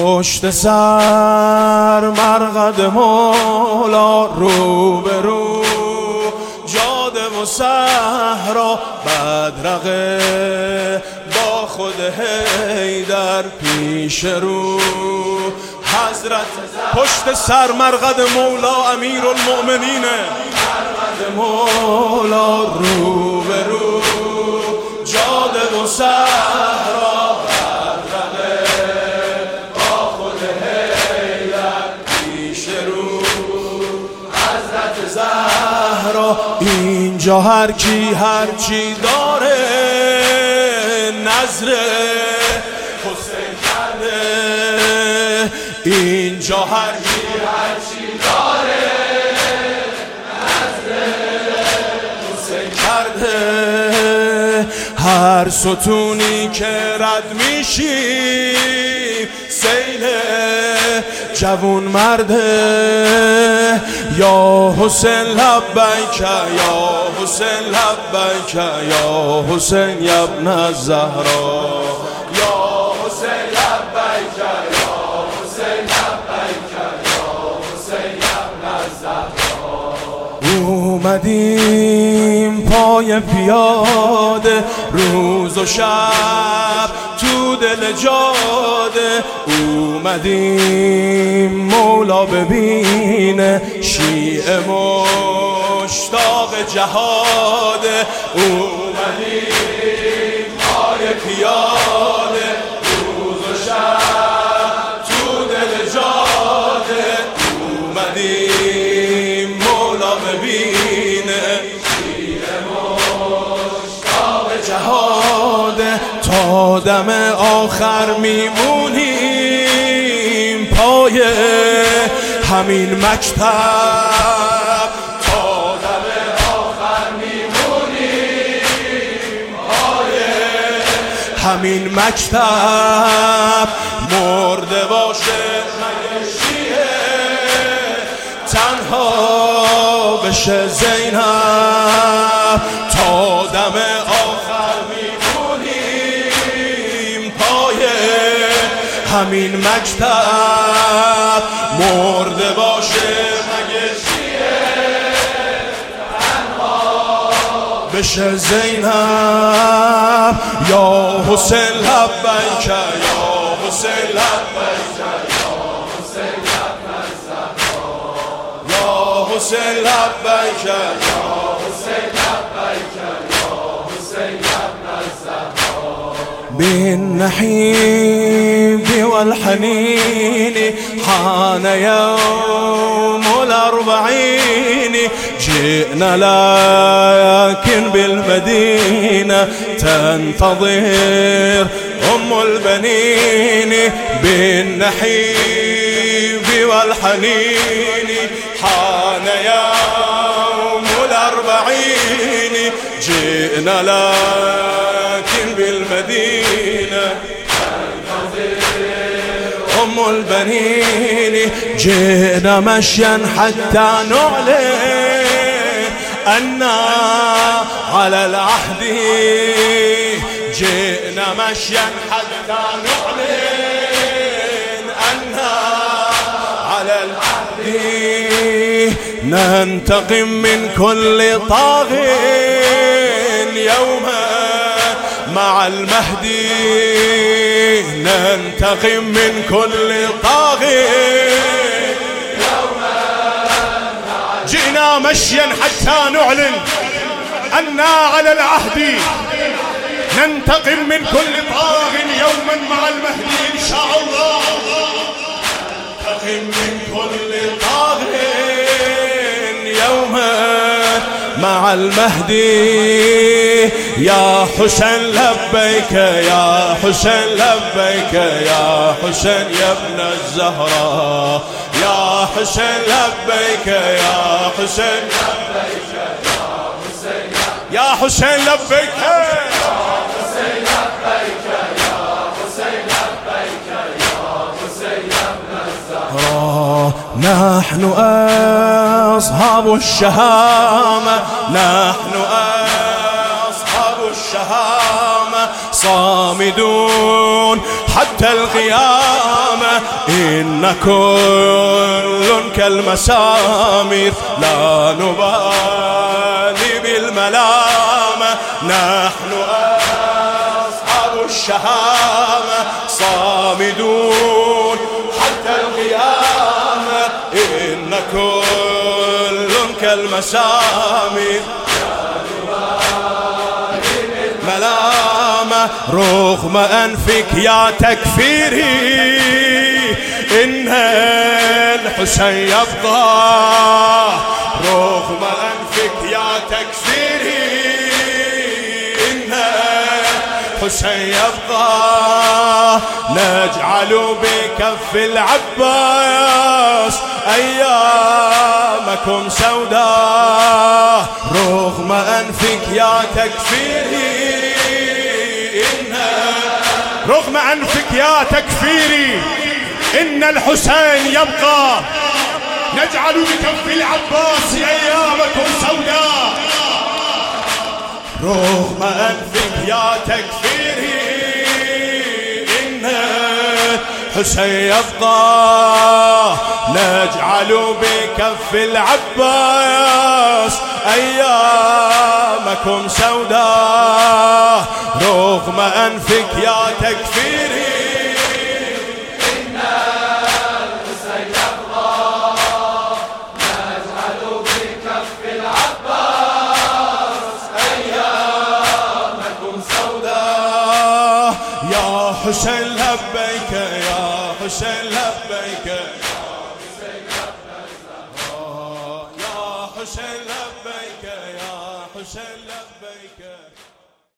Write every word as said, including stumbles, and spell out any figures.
پشت سر مرقد مولا، رو به رو جاده و صحرا، بدرقه با خود حیدر پیش رو حضرت. پشت سر مرقد مولا امیر المؤمنین، مرقد مولا، رو به رو جاده و صحرا، بدرقه با خود حیدر پیش رو حضرت زهرا. اینجا هر کی هر چی داره نظر حسین کرده، اینجا هر کی هر چی داره نظر حسین کرده. هر ستونی که رد میشی سیل جوون مرده، یا حسین لبیک یا حسین لبیک یا حسین ابن الزهرا، یا حسین لبیک یا حسین لبیک یا حسین ابن الزهرا. اومدیم پای پیاده روز و شب تو دل جاده، اومدیم مولا ببینه شیعه مشتاق جهاده. اومدیم پای پیاده روز و شب تو دل جاده، اومدیم مولا ببینه شیعه مشتاق جهاده. تا دم آخر میمونیم پای همین مکتب، تا دم آخر میمونیم پای همین مکتب. مرده باشه مگه شیعه تنها بشه زینب، تا دم آخر میمونیم پای همین مکتب. مرده باشه مگه شیعه تنها بشه زینب، یا حسین لبیک یا حسین لبیک یا حسین ابن الزهرا، یا حسین لبیک یا حسین لبیک یا حسین ابن الزهرا. بالنحيب والحنين حان يوم الأربعين، جئنا لكن بالمدينة تنتظر أم البنين. بالنحيب والحنين حان يوم الأربعين، جئنا لكن بالمدينة أم البنين. جئنا مشيا حتى نعلن أننا على العهد، جئنا مشيا حتى نعلن أننا على العهد. ننتقم من كل طاغ يوما مع المهدي، ننتقم من كل طاغي جئنا مشيا حتى نعلن أننا على العهد، ننتقم من كل طاغ يوما مع المهدي إن شاء الله. ننتقم من كل طاغ يوما مع المهدي. يا حسين لبيك يا حسين لبيك يا حسين يا ابن الزهراء، يا حسين لبيك يا حسين لبيك يا حسين لبيك يا حسين لبيك يا حسين لبيك يا حسين يا ابن الزهراء. نحن أصحاب الشهامة، نحن أصحاب الشهامة، صامدون حتى القيامة، إن كل كالمسامير لا نبالي بالملامة، نحن أصحاب الشهامة صامدون حتى القيامة. إن كل كالمسامير ملامة، رغم أنفك يا تكفيري إن الحسين يبقى، رغم أنفك يا تكفيري إن الحسين يبقى، نجعل بكف العباس أيامكم سوداء، رغم أنفك يا تكفيري إن رغم أنفك يا تكفيري إن الحسين يبقى، نجعل بكف العباس أيامكم سوداء، رغم أنفك يا تكفيري إن الحسين يبقى، نجعل بكف العباس أيامكم سوداء، رغم أنفك يا تكفيري إن الحسين يبقى، نجعل بكف العباس أيامكم سوداء. يا حسين لبيك يا حسين لبيك